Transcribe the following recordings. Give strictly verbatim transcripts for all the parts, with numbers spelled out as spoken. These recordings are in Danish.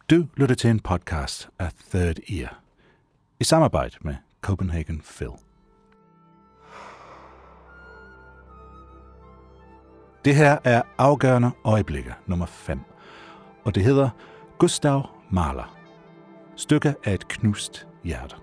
Du lytter til en podcast af Third Ear i samarbejde med Copenhagen Phil. Det her er Afgørende øjeblikke nummer fem, og det hedder Gustav Mahler. Stykke af et knust hjerte.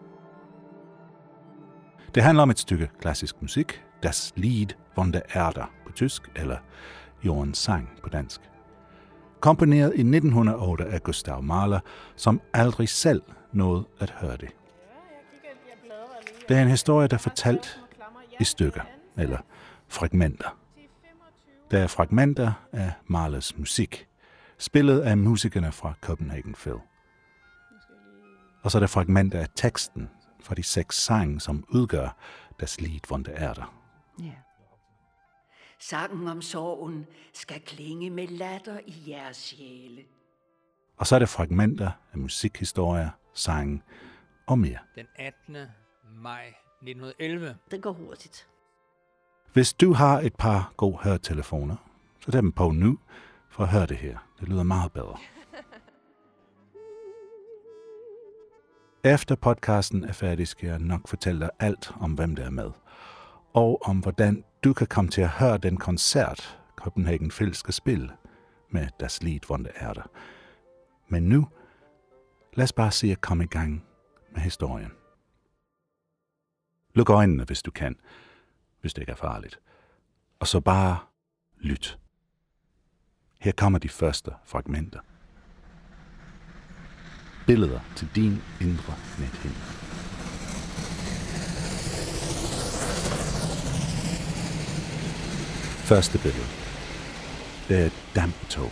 Det handler om et stykke klassisk musik, Das Lied von der Erde på tysk, eller Jordens sang på dansk. Komponeret i nitten hundrede og otte af Gustav Mahler, som aldrig selv nåede at høre det. Det er en historie, der er fortalt i stykker, eller fragmenter. Der er fragmenter af Mahlers musik, spillet af musikerne fra Copenhagen Phil. Og så er der fragmenter af teksten fra de seks sange, som udgør Das Lied von der Erde. Ja. Sangen om sorgen skal klinge med latter i jeres sjæle. Og så er der fragmenter af musikhistorier, sange og mere. Den attende maj nitten elleve. Det går hurtigt. Hvis du har et par gode høretelefoner, så tag dem på nu for at høre det her. Det lyder meget bedre. Efter podcasten er færdig, skal jeg nok fortælle dig alt om, hvem der er med. Og om hvordan du kan komme til at høre den koncert, Copenhagen Phil skal spille med Das Lied von der Erde. Men nu, lad os bare se at komme i gang med historien. Luk øjnene, hvis du kan, hvis det ikke er farligt. Og så bare lyt. Her kommer de første fragmenter. Billeder til din indre nethinde. Første billede. Det er et damptog.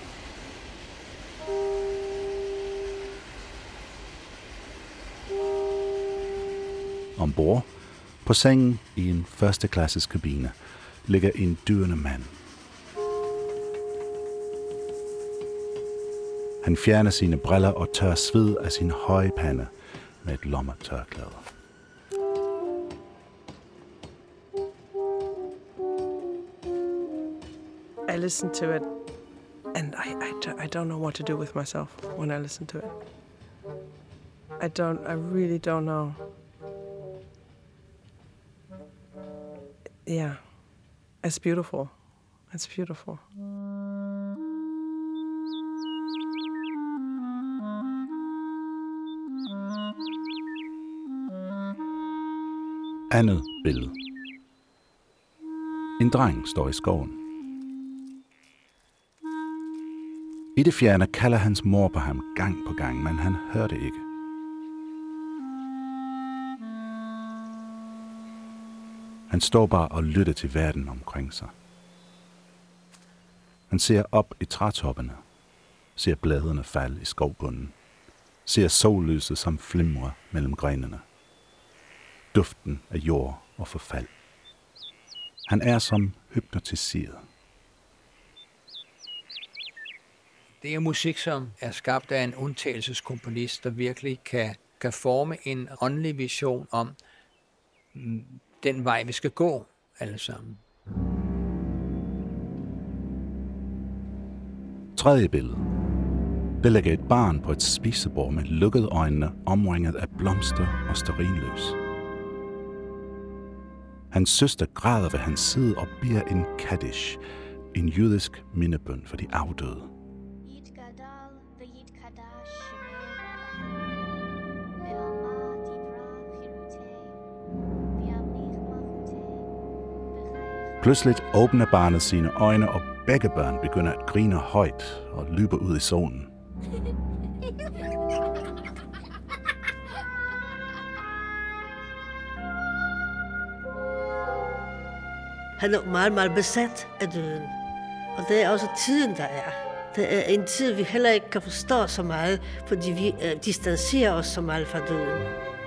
Ombord på sengen i en førsteklasses kabine ligger en dyrende mand. Han fjerner sine briller og tør sved af sin høje pande med et lommetørklæde. I listen to it, and I, I, I don't know what to do with myself when I listen to it. I don't, I really don't know. Yeah, it's beautiful. It's beautiful. Andet billede. En dreng står i skoven. I det fjerne kalder hans mor på ham gang på gang, men han hører det ikke. Han står bare og lytter til verden omkring sig. Han ser op i trætoppene, ser bladene falde i skovbunden, ser sollyset som flimrer mellem grenene. Duften af jord og forfald. Han er som hypnotiseret. Det er musik, som er skabt af en undtagelseskomponist, der virkelig kan, kan forme en åndelig vision om mm, den vej, vi skal gå alle sammen. Tredje billede. Der ligger et barn på et spisebord med lukkede øjne, omringet af blomster og stearinlys. Hans søster græder ved hans side og beder en kaddish, en jødisk mindebøn for de afdøde. Pludselig åbner barnet sine øjne, og begge børn begynder at grine højt og løber ud i solen. Han er meget, meget besat af døden. Og det er også tiden, der er. Det er en tid, vi heller ikke kan forstå så meget, fordi vi uh, distancerer os så meget fra døden.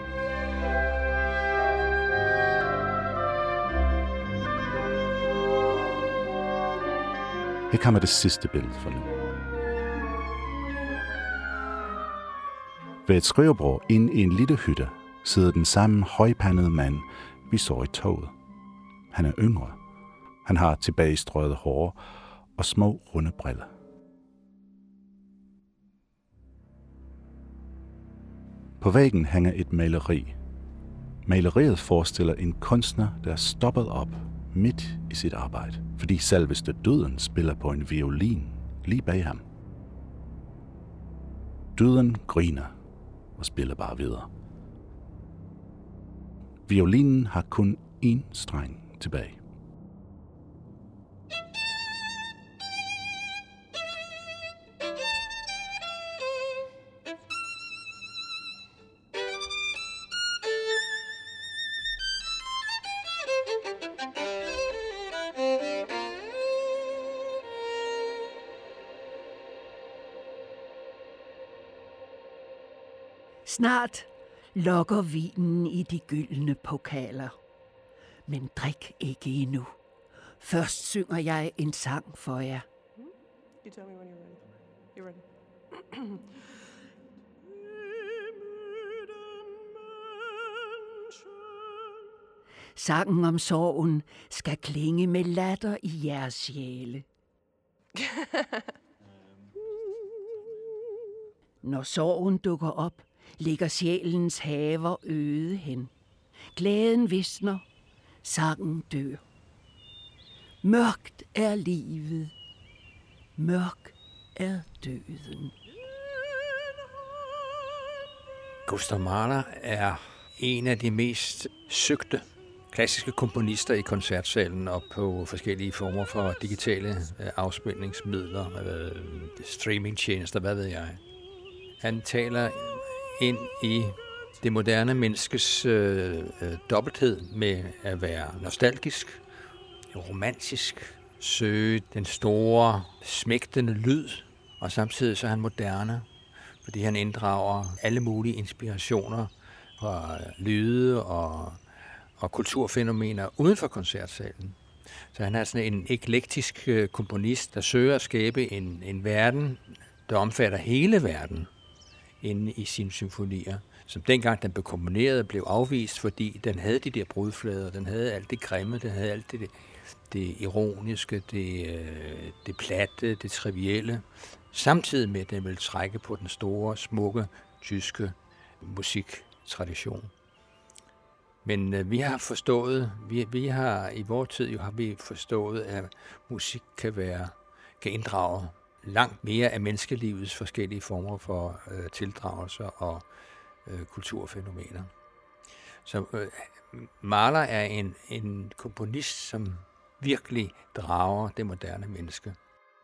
Her kommer det sidste billede for nu. Ved et skrivebord inde i en lille hytte sidder den samme højpandede mand, vi så i toget. Han er yngre. Han har tilbagestrøget hår og små runde briller. På væggen hænger et maleri. Maleriet forestiller en kunstner, der er stoppet op midt i sit arbejde, fordi selveste døden spiller på en violin lige bag ham. Døden griner og spiller bare videre. Violinen har kun én streng tilbage. Snart lokker vinen i de gyldne pokaler. Men drik ikke endnu. Først synger jeg en sang for jer. You tell me when you're ready. You're ready. Sangen om sorgen skal klinge med latter i jeres sjæle. Når sorgen dukker op, ligger sjælens haver øde hen. Glæden visner, sangen dør. Mørkt er livet, mørk er døden. Gustav Mahler er en af de mest søgte klassiske komponister i koncertsalen og på forskellige former for digitale afspilningsmidler, streamingtjenester, hvad ved jeg. Han taler ind i det moderne menneskes øh, øh, dobbelthed med at være nostalgisk, romantisk, søge den store, smægtende lyd, og samtidig så er han moderne, fordi han inddrager alle mulige inspirationer fra lyde og, og kulturfænomener uden for koncertsalen. Så han er sådan en eklektisk øh, komponist, der søger at skabe en, en verden, der omfatter hele verden, inde i sine symfonier, som dengang den blev komponeret, blev afvist, fordi den havde de der brudflader, den havde alt det grimme, den havde alt det, det ironiske, det, det platte, det trivielle, samtidig med, at den ville trække på den store, smukke, tyske musiktradition. Men øh, vi har forstået, vi, vi har i vores tid jo har vi forstået, at musik kan være, kan inddrage langt mere af menneskelivets forskellige former for øh, tildragelser og øh, kulturfænomener. Så øh, Mahler er en, en komponist, som virkelig drager det moderne menneske.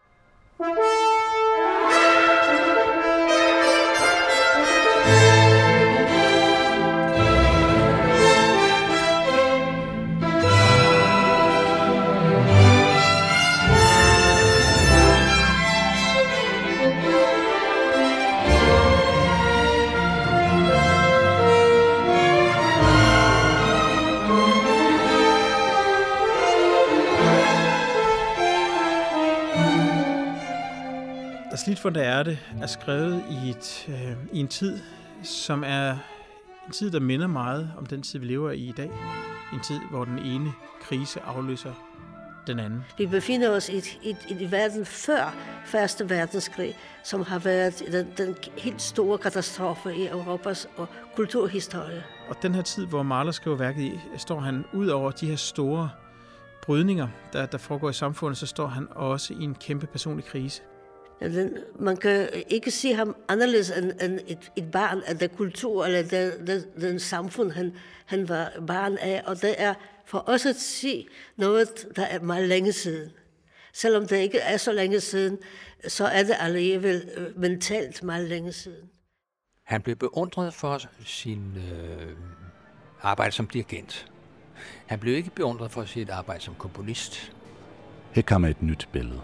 Das Lied von der Erde er skrevet i, et, øh, i en tid, som er en tid, der minder meget om den tid, vi lever i i dag. En tid, hvor den ene krise afløser den anden. Vi befinder os i, et, i, et, i verden før Første Verdenskrig, som har været den, den helt store katastrofe i Europas og kulturhistorie. Og den her tid, hvor Mahler skriver værket i, står han ud over de her store brydninger, der, der foregår i samfundet, så står han også i en kæmpe personlig krise. Den, man kan ikke se ham anderledes end, end et, et barn af den kultur eller den, den, den samfund, han, han var barn af. Og det er for os at se noget, der er meget længe siden. Selvom det ikke er så længe siden, så er det alligevel mentalt meget længe siden. Han blev beundret for sin øh, arbejde som dirigent. Han blev ikke beundret for sit arbejde som komponist. Her kommer et nyt billede.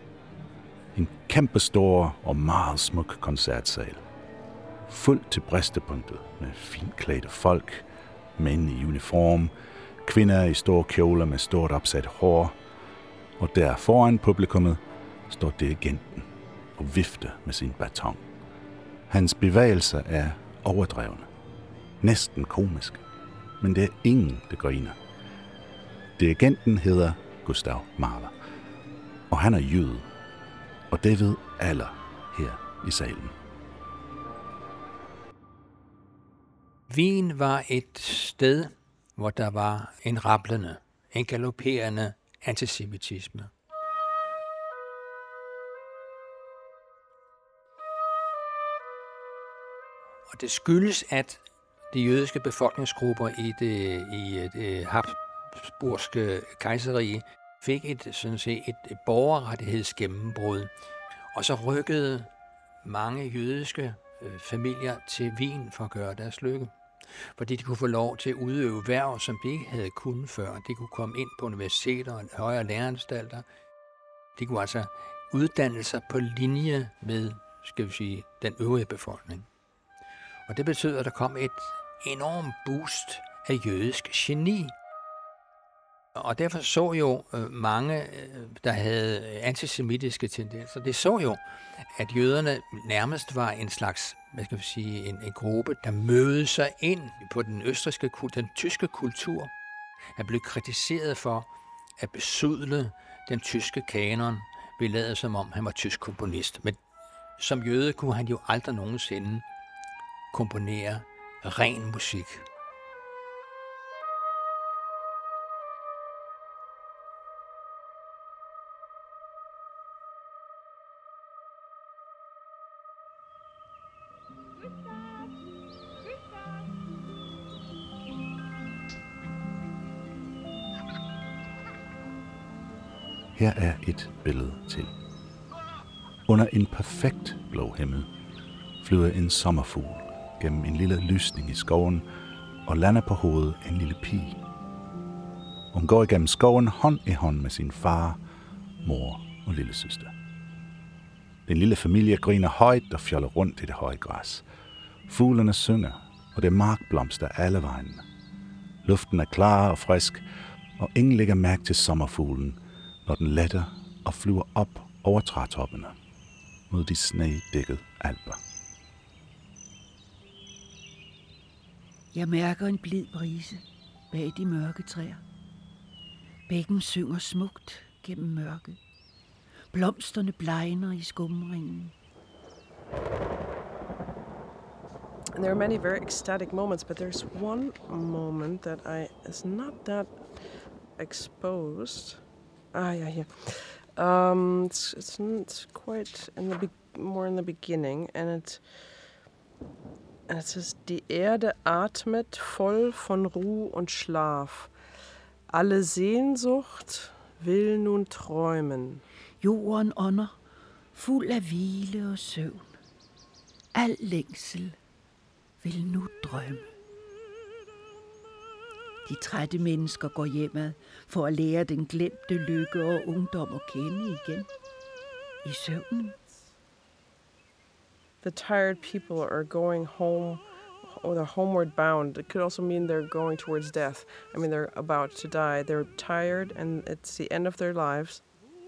En kæmpestor og meget smuk koncertsal. Fuldt til bristepunktet med fint klædte folk, mænd i uniform, kvinder i store kjoler med stort opsat hår. Og der foran publikummet står dirigenten og vifter med sin baton. Hans bevægelser er overdrevne, næsten komiske, men det er ingen, der griner. Dirigenten hedder Gustav Mahler, og han er jøde, og det ved alle her i salen. Wien var et sted, hvor der var en rablende, en galopperende antisemitisme. Og det skyldes, at de jødiske befolkningsgrupper i det, i det habsburgske kejserrige fik et, sådan set, et borgerrettighedsgennembrud. Og så rykkede mange jødiske øh, familier til Wien for at gøre deres lykke. Fordi de kunne få lov til at udøve værv, som de ikke havde kunnet før. De kunne komme ind på universiteter og højere læreanstalter. De kunne altså uddanne sig på linje med, skal vi sige, den øvrige befolkning. Og det betød, at der kom et enormt boost af jødisk geni. Og derfor så jo mange, der havde antisemitiske tendenser, det så jo, at jøderne nærmest var en slags, hvad skal vi sige, en, en gruppe, der mødede sig ind på den østrigske, den tyske kultur. Han blev kritiseret for at besudle den tyske kanon, vi lavede som om han var tysk komponist. Men som jøde kunne han jo aldrig nogensinde komponere ren musik. Her er et billede til. Under en perfekt blå himmel flyver en sommerfugl gennem en lille lysning i skoven og lander på hovedet en lille pige. Hun går igennem skoven hånd i hånd med sin far, mor og lillesøster. Den lille familie griner højt og fjoller rundt i det høje græs. Fuglene synger, og det er markblomster alle vejen. Luften er klar og frisk, og ingen lægger mærke til sommerfuglen, når den letter og flyver op over trætoppene mod de snedækkede alper. Jeg mærker en blid brise bag de mørke træer. Bækken synger smukt gennem mørket. Blomsterne blegner i skumringen. And there are many very ecstatic moments, but there's one moment that I is not that exposed. Ah, yeah, yeah. Um, it's it's, it's quite in the be- more in the beginning, and it and it says: Die Erde atmet voll von Ruhe und Schlaf. Alle Sehnsucht will nun träumen. Jorden ånder, fuld af hvile og søvn. Al længsel vil nu drømme. De trætte mennesker går hjemad for at lære den glemte lykke og ungdom at kende igen i søvnen. The tired people are going home, or they're homeward bound. It could also mean they're going towards death. I mean, they're about to die. They're tired, and it's the end of their lives.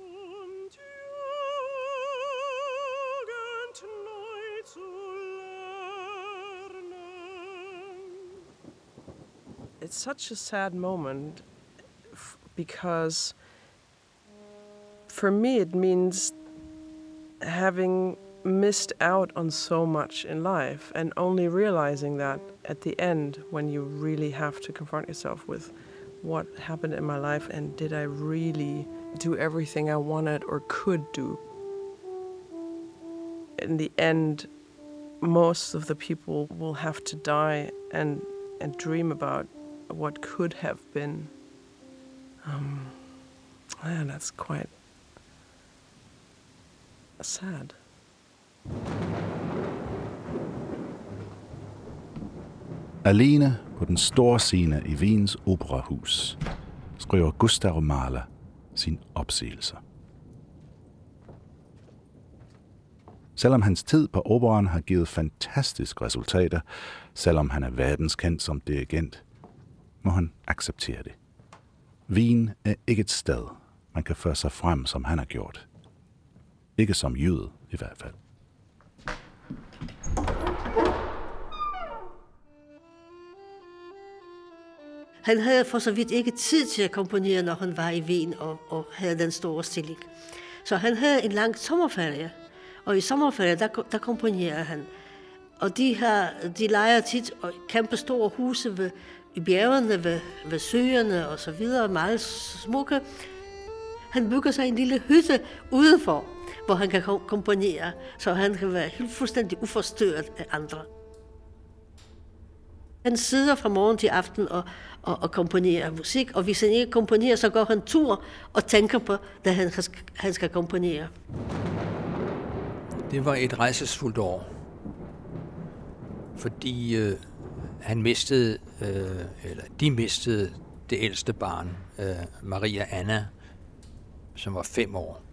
It's such a sad moment f- because for me it means having missed out on so much in life and only realizing that at the end when you really have to confront yourself with what happened in my life and did I really do everything I wanted or could do. In the end, most of the people will have to die and, and dream about what could have been. Um, yeah, that's quite sad. Alene på den store scene i Wiens operahus skriver Gustav Mahler sin opsigelse. Selvom hans tid på operaen har givet fantastiske resultater, selvom han er verdenskendt som dirigent, må han acceptere det. Wien er ikke et sted, man kan føre sig frem, som han har gjort. Ikke som jøde, i hvert fald. Han havde for så vidt ikke tid til at komponere, når han var i Wien og, og havde den store stilling. Så han havde en lang sommerferie, og i sommerferie, der, der komponerede han. Og de, har, de leger tit kæmpe store huse ved, i bjergene, ved, ved søerne og så videre, meget smukke. Han bygger sig en lille hytte udenfor, hvor han kan komponere, så han kan være helt fuldstændig uforstyrret af andre. Han sidder fra morgen til aften og, og, og komponerer musik, og hvis han ikke komponerer, så går han tur og tænker på, da han, han skal komponere. Det var et rejsesfuldt år, fordi øh, han mistede, øh, eller de mistede det ældste barn, øh, Maria Anna, som var fem år.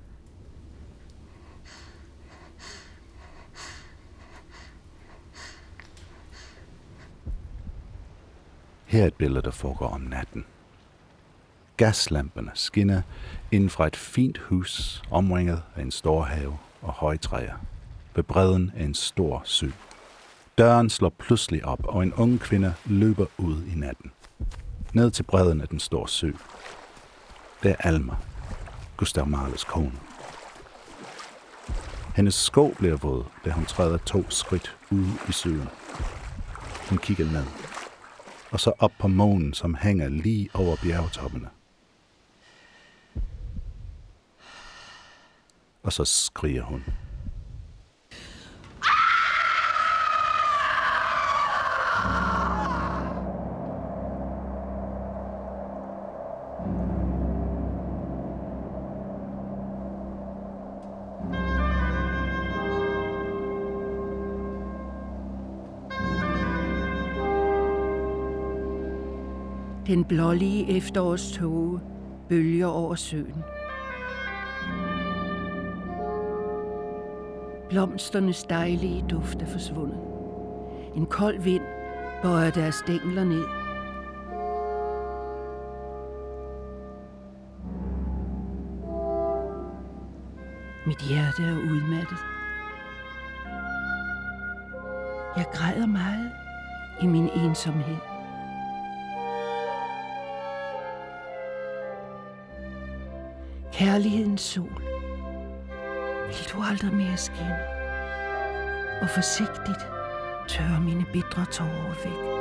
Her er et billede, der foregår om natten. Gaslamperne skinner inden fra et fint hus, omringet af en stor have og høje træer, ved bredden af en stor sø. Døren slår pludselig op, og en ung kvinde løber ud i natten. Ned til bredden af den store sø. Det er Alma, Gustav Mahlers kone. Hendes sko bliver våd, da hun træder to skridt ude i søen. Hun kigger ned, og så op på månen, som hænger lige over bjergtoppene. Og så skriger hun. Den blålige efterårståge bølger over søen. Blomsternes dejlige duft er forsvundet. En kold vind bøjer deres stængler ned. Mit hjerte er udmattet. Jeg græder meget i min ensomhed. Kærlighedens sol, vil du aldrig mere skinne, og forsigtigt tørre mine bitre tårer væk.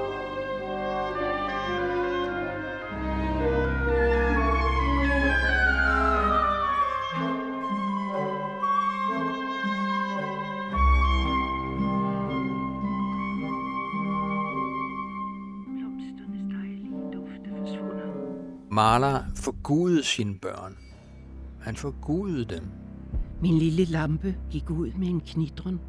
Mahler forgudede sine børn. Han forgudede dem. Min lille lampe gik ud med en knitren.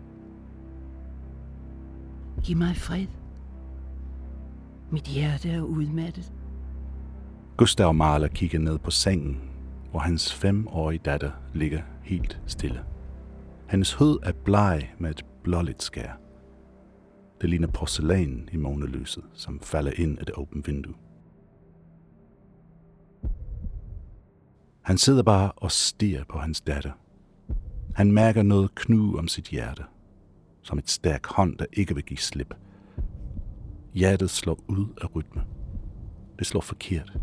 Giv mig fred. Mit hjerte er udmattet. Gustav Mahler kigger ned på sengen, hvor hans femårige datter ligger helt stille. Hendes hud er bleg med et blåligt skær. Det ligner porcelæn i månelyset, som falder ind af det åbne vindue. Han sidder bare og stirrer på hans datter. Han mærker noget knuge om sit hjerte, som et stærk hånd, der ikke vil give slip. Hjertet slår ud af rytme. Det slår forkert.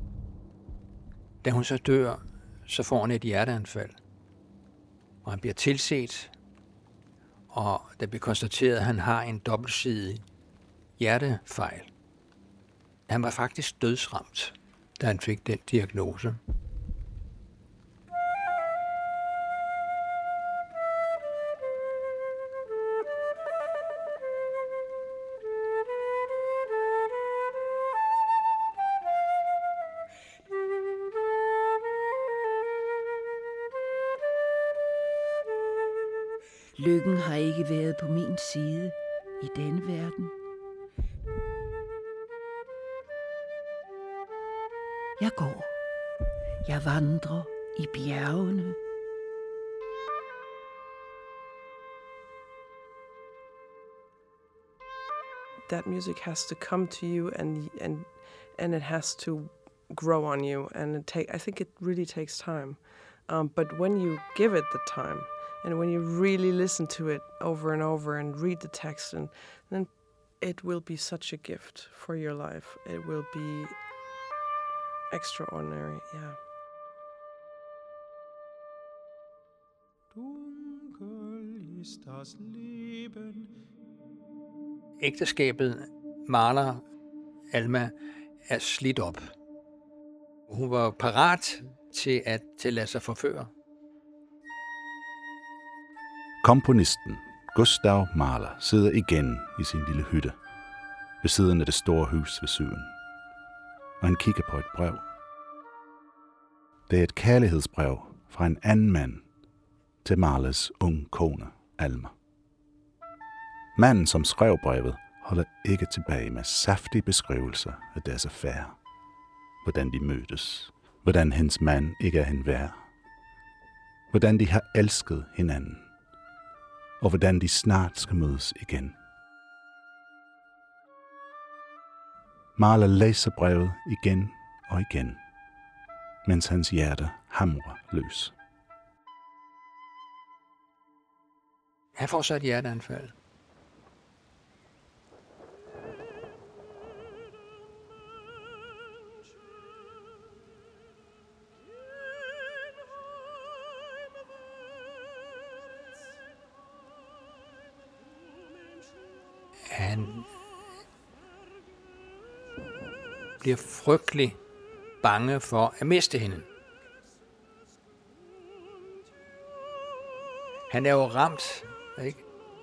Da hun så dør, så får han et hjerteanfald. Og han bliver tilset, og der bliver konstateret, at han har en dobbeltsidig hjertefejl. Han var faktisk dødsramt, da han fik den diagnose. Lykken har ikke været på min side i denne verden. Jeg går. Jeg vandrer i bjergene. That music has to come to you, and and and it has to grow on you, and it take. I think it really takes time, um, but when you give it the time, and when you really listen to it over and over and read the text, and then it will be such a gift for your life. It will be extraordinary, yeah. Dunkel ist das Leben ægteskabet Mahler Alma er slidt op. Hun var parat til at, til at lade sig forføre. Komponisten Gustav Mahler sidder igen i sin lille hytte ved siden af det store hus ved søen, og han kigger på et brev. Det er et kærlighedsbrev fra en anden mand til Mahlers unge kone, Alma. Manden, som skrev brevet, holder ikke tilbage med saftige beskrivelser af deres affære. Hvordan de mødtes, hvordan hendes mand ikke er hende værd, hvordan de har elsket hinanden, og hvordan de snart skal mødes igen. Mahler læser brevet igen og igen, mens hans hjerte hamrer løs. Han får så et hjerteanfald. Han bliver frygtelig bange for at miste hende. Han er jo ramt, ikke?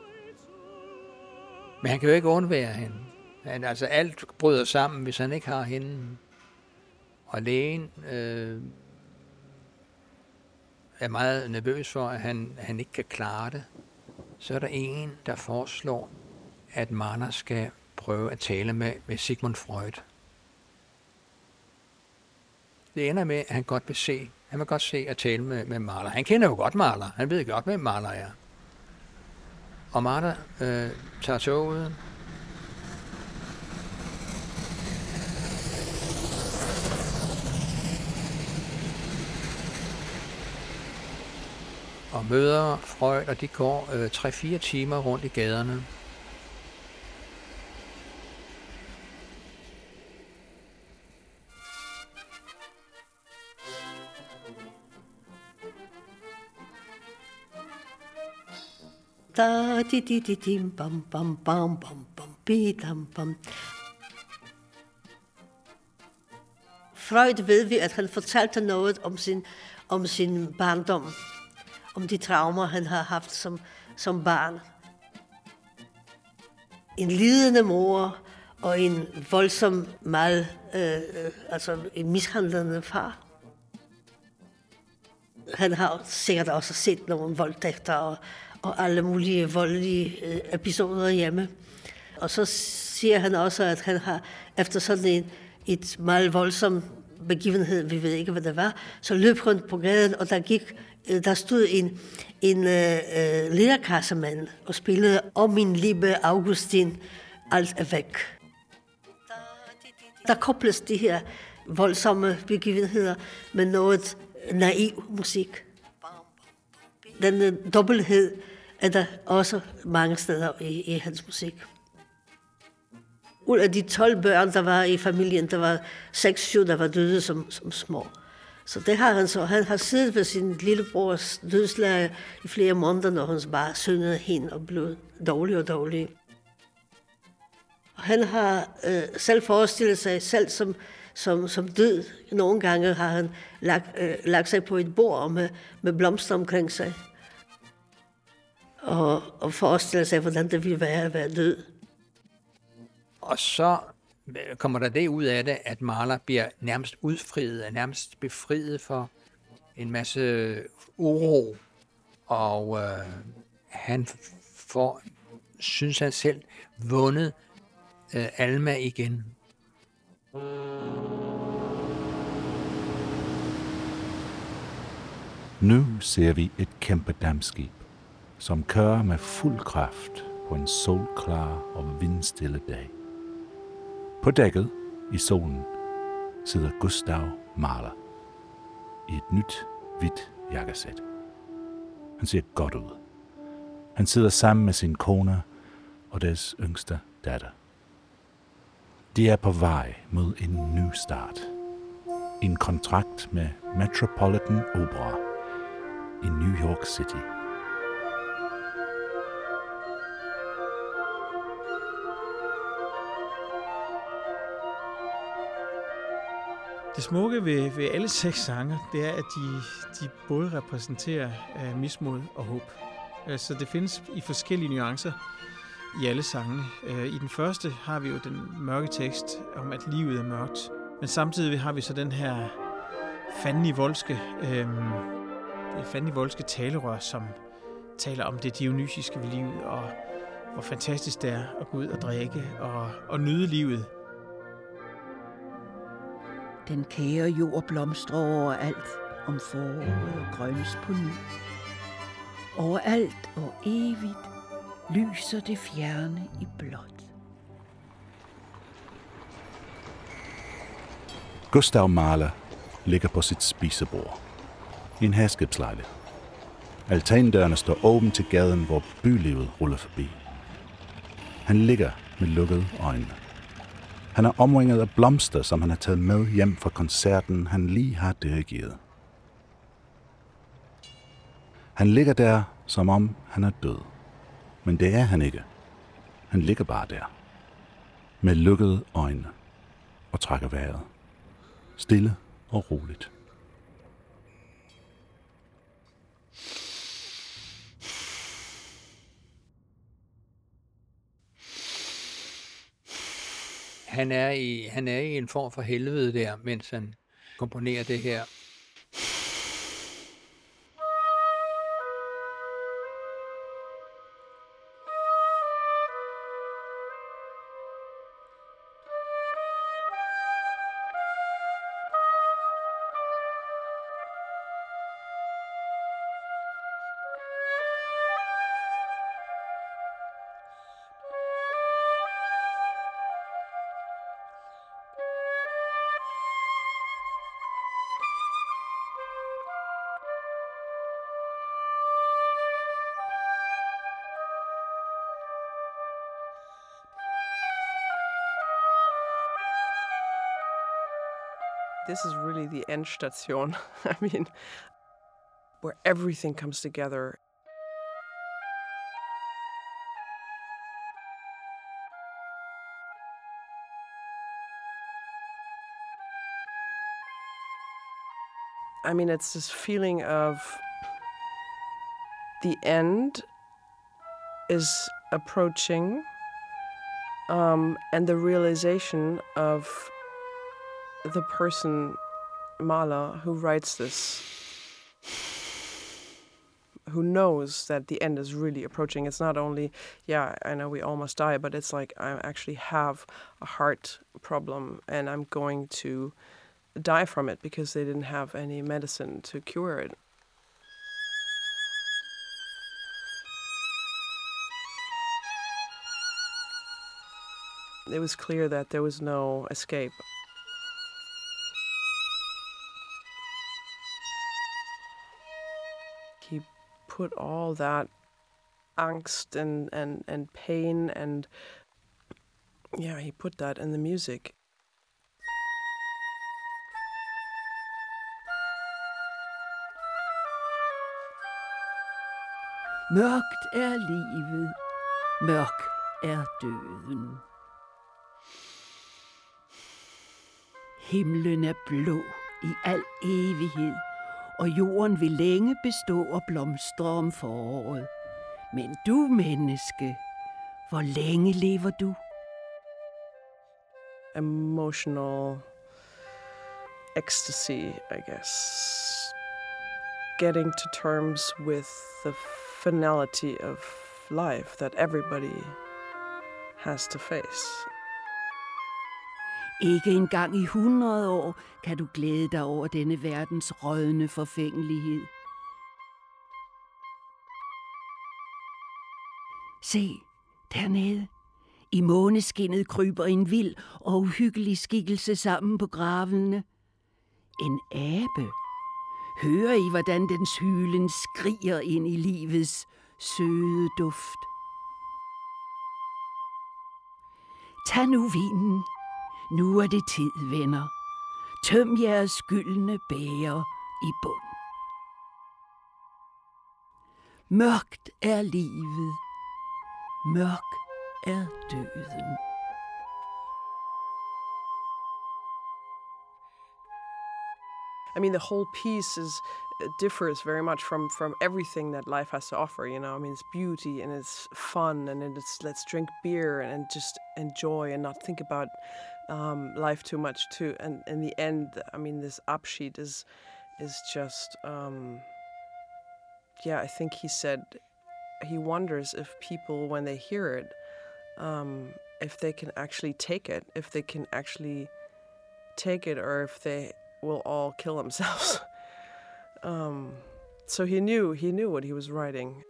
Men han kan jo ikke undvære hende. Han, altså alt bryder sammen, hvis han ikke har hende. Og lægen øh, er meget nervøs for, at han, han ikke kan klare det. Så er der en, der foreslår, at Mahler skal prøve at tale med, med Sigmund Freud. Det ender med, at han godt vil se, han vil godt se at tale med, med Mahler. Han kender jo godt Mahler. Han ved godt, hvem Mahler er. Og Mahler øh, tager toget. Og møder Freud, og de går øh, tre-fire timer rundt i gaderne. Da di di di dim bam bam bam bam bam bi dam bam. Freud ved vi, at han fortalte noget om sin om sin barndom, om de traumer han har haft som som barn. En lidende mor og en voldsom mal, øh, altså en mishandlende far. Han har sikkert også set nogle voldtægter og og alle mulige voldelige øh, episoder hjemme. Og så siger han også, at han har efter sådan en et meget voldsom begivenhed, vi ved ikke, hvad det var, så løb rundt på gaden, og der gik, øh, der stod en, en øh, lærerkassemand og spillede "Om min liebe Augustin, alt er væk". Der kobles de her voldsomme begivenheder med noget naiv musik. Den dobbelthed er der også mange steder i, i hans musik. Ud af de tolv børn, der var i familien, der var seks syv, der var døde som, som små. Så det har han så. Han har siddet ved sin lillebrors dødsleje i flere måneder, når han bare syngede hen og blev dårlig og dårlig. Og han har øh, selv forestillet sig selv som, som, som død. Nogle gange har han lagt, øh, lagt sig på et bord med, med blomster omkring sig. Og, og forestille sig, hvordan det ville være at være død. Og så kommer der det ud af det, at Mahler bliver nærmest udfriet, nærmest befriet for en masse uro. Og øh, han får, synes han selv, vundet øh, Alma igen. Nu ser vi et kæmpe dampskib, som kører med fuld kraft på en solklar og vindstille dag. På dækket i solen sidder Gustav Mahler i et nyt, hvidt jakkesæt. Han ser godt ud. Han sidder sammen med sin kone og deres yngste datter. De er på vej mod en ny start. En kontrakt med Metropolitan Opera i New York City. Det smukke ved, ved alle seks sange, det er, at de, de både repræsenterer uh, mismod og håb. Uh, så det findes i forskellige nuancer i alle sangene. Uh, I den første har vi jo den mørke tekst om, at livet er mørkt. Men samtidig har vi så den her fandenivoldske, uh, det fandenivoldske talerør, som taler om det dionysiske ved livet, og hvor fantastisk det er at gå ud og drikke og, og nyde livet. Den kære jord blomstrer overalt, om foråret og grønnes på ny. Overalt og evigt lyser det fjerne i blåt. Gustav Mahler ligger på sit spisebord i en herskabslejlighed. Altandørene står åben til gaden, hvor bylivet ruller forbi. Han ligger med lukkede øjne. Han er omringet af blomster, som han har taget med hjem fra koncerten, han lige har dirigeret. Han ligger der, som om han er død. Men det er han ikke. Han ligger bare der. Med lukkede øjne og trækker vejret. Stille og roligt. Han er, i, han er i en form for helvede der, mens han komponerer det her. This is really the Endstation. I mean, where everything comes together. I mean, it's this feeling of the end is approaching, um, and the realization of the person, Mahler, who writes this, who knows that the end is really approaching. It's not only, yeah, I know we almost die, but it's like I actually have a heart problem and I'm going to die from it because they didn't have any medicine to cure it. It was clear that there was no escape. He put all that angst and, and, and pain and, yeah, he put that in the music. Mørkt er livet, mørk er døden. Himlen er blå i al evighed, og jorden vil længe bestå og blomstre om foråret. Men du, menneske, hvor længe lever du? Emotional ecstasy, I guess. Getting to terms with the finality of life that everybody has to face. Ikke engang i hundrede år kan du glæde dig over denne verdens rådne forfængelighed. Se, dernede. I måneskinnet kryber en vild og uhyggelig skikkelse sammen på gravene. En abe. Hører I, hvordan dens hylen skriger ind i livets søde duft? Tag nu vinen. Nu er det tid, venner. Tøm jeres gyldne bæger i bund. Mørkt er livet. Mørk er døden. I mean, the whole piece is differs very much from, from everything that life has to offer, you know. I mean, it's beauty and it's fun and it's let's drink beer and, and just enjoy and not think about um, life too much too. And in the end, I mean, this Abschied is is just, um, yeah, I think he said he wonders if people, when they hear it, um, if they can actually take it, if they can actually take it, or if they will all kill themselves. Um, so he knew, he knew what he was writing.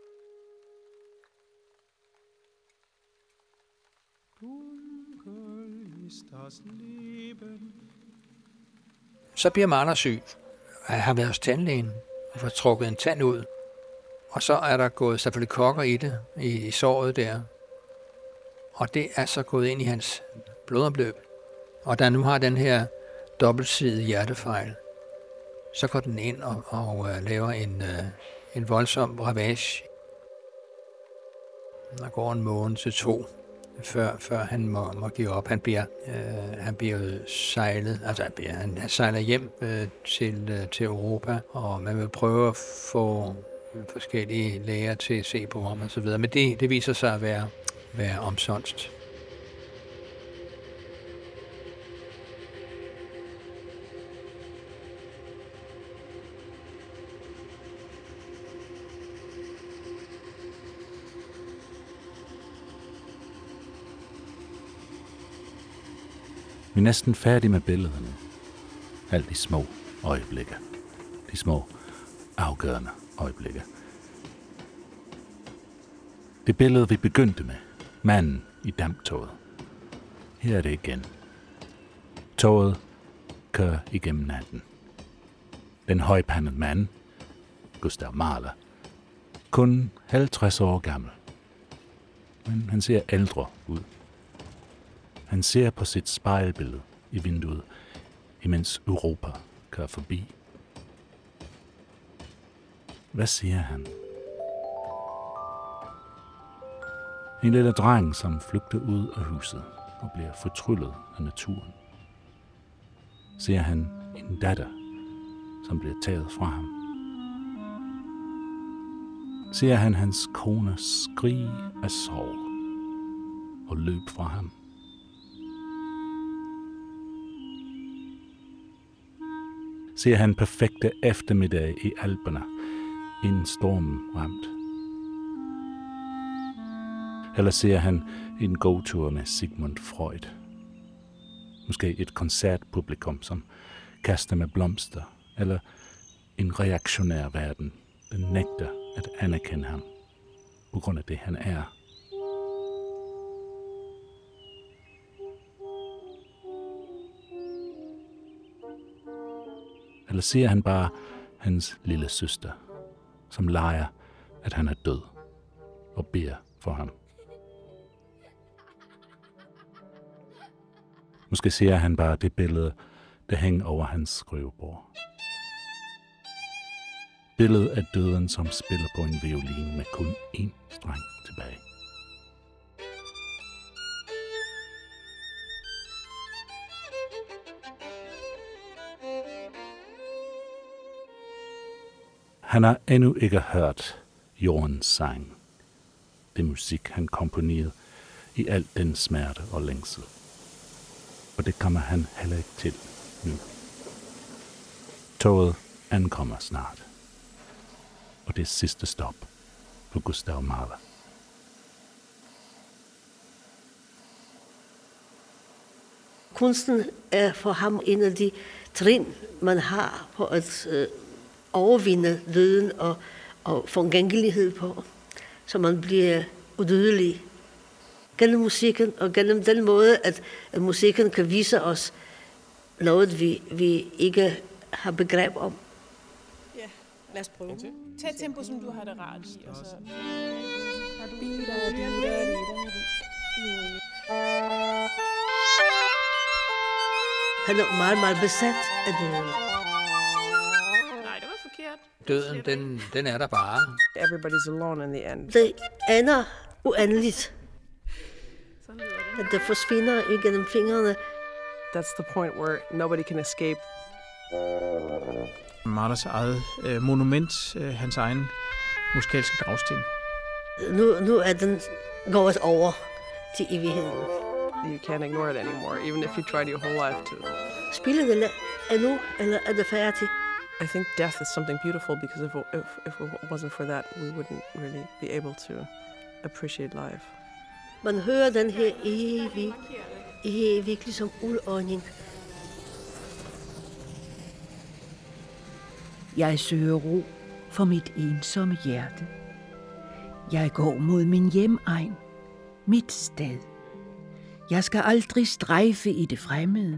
Så bliver Mahler syg. Han har været hos tandlægen og får trukket en tand ud. Og så er der gået stafylokokker i det, i, i såret der. Og det er så gået ind i hans blodomløb. Og da nu har den her dobbeltsidige hjertefejl, så går den ind og, og uh, laver en, uh, en voldsom ravage. Der går en måned til to, før, før han må, må give op. Han bliver, uh, han bliver sejlet, altså han, bliver, han sejler hjem uh, til, uh, til Europa, og man vil prøve at få forskellige læger til at se på ham og så videre. Men det, det viser sig at være, være omsonst. Vi er næsten færdige med billederne. Alt de små øjeblikke. De små afgørende øjeblikke. Det billede, vi begyndte med. Manden i damptoget. Her er det igen. Toget kører igennem natten. Den højpandede mand, Gustav Mahler, kun halvtreds år gammel. Men han ser ældre ud. Han ser på sit spejlbillede i vinduet, imens Europa kører forbi. Hvad siger han? En lille dreng, som flygter ud af huset og bliver fortryllet af naturen. Ser han en datter, som bliver taget fra ham. Ser han hans kone skrige af sorg og løb fra ham. Ser han perfekte eftermiddag i Alperne, inden stormen ramt. Eller ser han en gåtur med Sigmund Freud. Måske et koncertpublikum, som kaster med blomster, eller en reaktionær verden, der nægter at anerkende ham, på grund af det han er. Eller ser han bare hans lille søster, som leger, at han er død, og beder for ham. Måske ser han bare det billede, der hænger over hans skrivebord. Billedet af døden, som spiller på en violin med kun én streng tilbage. Han har endnu ikke hørt jordens sang. Det musik, han komponerede i al den smerte og længsel. Og det kommer han heller ikke til nu. Toget ankommer snart. Og det er sidste stop for Gustav Mahler. Kunsten er for ham en af de trin, man har på at øh, overvinde døden og, og forgængelighed på, så man bliver udødelig. Gennem musikken og gennem den måde, at, at musikken kan vise os noget, vi, vi ikke har begreb om. Ja, lad os prøve. Tag et tempo, som du har det rart i, og så... Han er meget, meget besat af døden. Nej, det var forkert. Døden, den, den er der bare. Everybody's alone in the end. Det ender uendeligt. Sådan lyder det. At det forsvinder igennem fingrene. That's the point where nobody can escape Mahlers eget øh, monument, øh, hans egen musikalske gravsten. Nu, nu er den gået over til evigheden. You can't ignore it anymore, even if you tried your whole life to. Spiller det endnu, eller er det færdigt? I think death is something beautiful, because if, if, if it wasn't for that, we wouldn't really be able to appreciate life. Man hører den her evig, evig ligesom uldånding. Jeg søger ro for mit ensomme hjerte. Jeg går mod min hjemegn, mit sted. Jeg skal aldrig strejfe i det fremmede.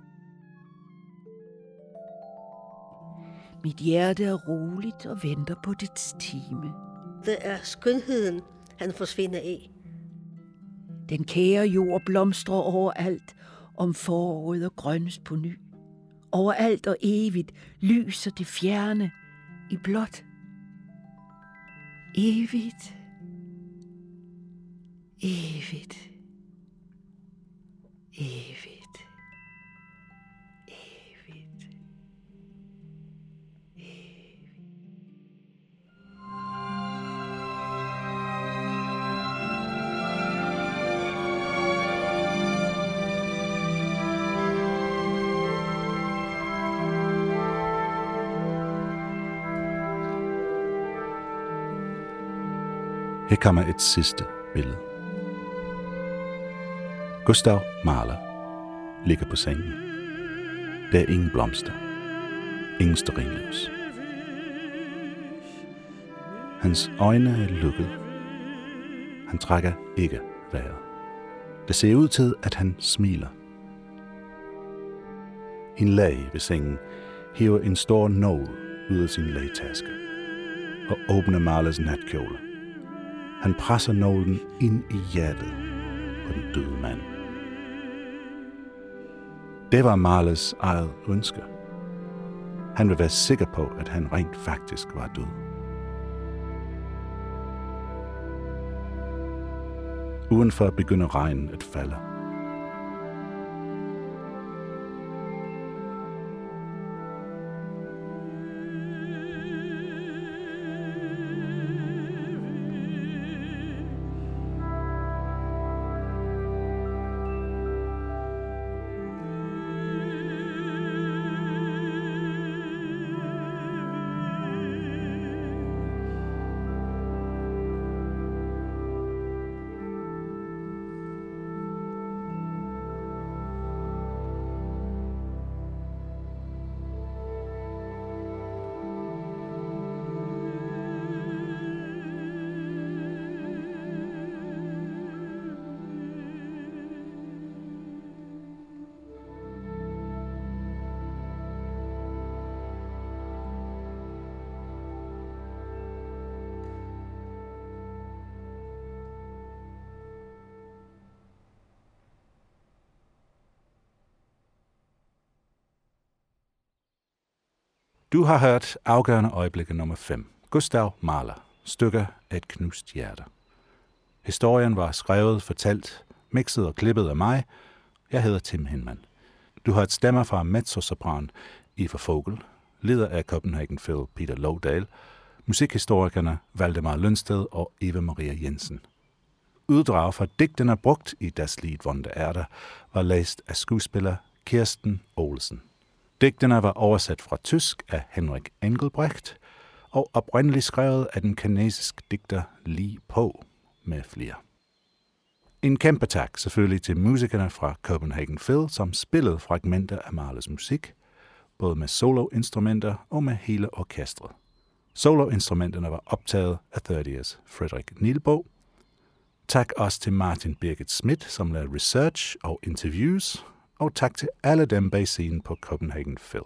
Mit hjerte er roligt og venter på dets time. Det er skønheden, han forsvinder i. Den kære jord blomstrer overalt, om foråret og grønnes på ny. Overalt og evigt lyser det fjerne i blåt. Evigt. Evigt. Evigt. Evigt. Evigt. Her kommer et sidste billede. Gustav Mahler ligger på sengen. Der er ingen blomster. Ingen stearinlys. Hans øjne er lukket. Han trækker ikke vejret. Det ser ud til, at han smiler. En læge ved sengen hiver en stor nål ud af sin lægetaske og åbner Mahlers natkjole. Han presser nålen ind i hjertet på den døde mand. Det var Mahlers eget ønske. Han vil være sikker på, at han rent faktisk var død. Udenfor begynder regnen at falde. Du har hørt afgørende øjeblikke nummer fem. Gustav Mahler. Stykker af et knust hjerte. Historien var skrevet, fortalt, mixet og klippet af mig. Jeg hedder Tim Hinman. Du har et stemmer fra mezzosopran Eva Fogel, leder af Copenhagen Phil Peter Lowdale, musikhistorikerne Valdemar Lønsted og Eva Maria Jensen. Uddrag fra digtene brugt i Das Lied von der Erde var læst af skuespiller Kirsten Olsen. Digtene var oversat fra tysk af Henrik Engelbrecht og oprindeligt skrevet af den kanadiske digter Li Po med flere. En kæmpe tak selvfølgelig til musikerne fra Copenhagen Phil, som spillede fragmenter af Mahlers musik, både med soloinstrumenter og med hele orkestret. Soloinstrumenterne var optaget af tredive-års Frederik Nielbo. Tak også til Martin Birgit Schmidt, som lavede research og interviews, og tak til alle dem bag scenen på Copenhagen Phil.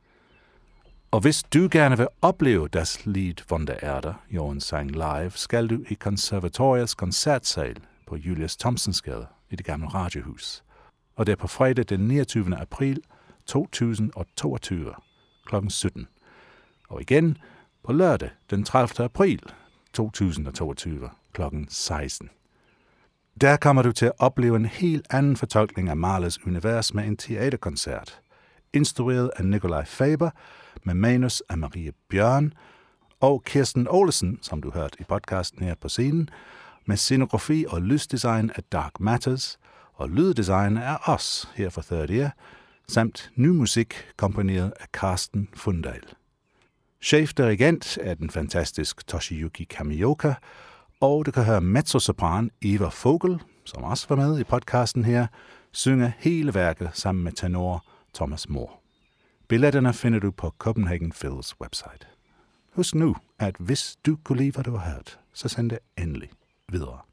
Og hvis du gerne vil opleve Das Lied von der Erde, Jørgen Sang live, skal du i konservatoriets koncertsal på Julius Thomsensgade i det gamle radiohus. Og det er på fredag den niogtyvende april to tusind og toogtyve klokken sytten. Og igen på lørdag den tredivte april to tusind og toogtyve klokken seksten. Der kommer du til at opleve en helt anden fortolkning af Mahlers univers med en teaterkoncert. instrueret af Nikolaj Faber, med manus af Marie Bjørn, og Kirsten Olesen, som du hørte i podcasten her på scenen, med scenografi og lysdesign af Dark Matters, og lyddesign af os her for Third Ear, samt ny musik komponeret af Carsten Fundahl. Chefdirigent er den fantastiske Toshiyuki Kamioka, og du kan høre mezzosopran Eva Fogel, som også var med i podcasten her, synge hele værket sammen med tenor Thomas Moore. Billetterne finder du på Copenhagen Phils website. Husk nu, at hvis du kunne lide, hvad du har hørt, så send det endelig videre.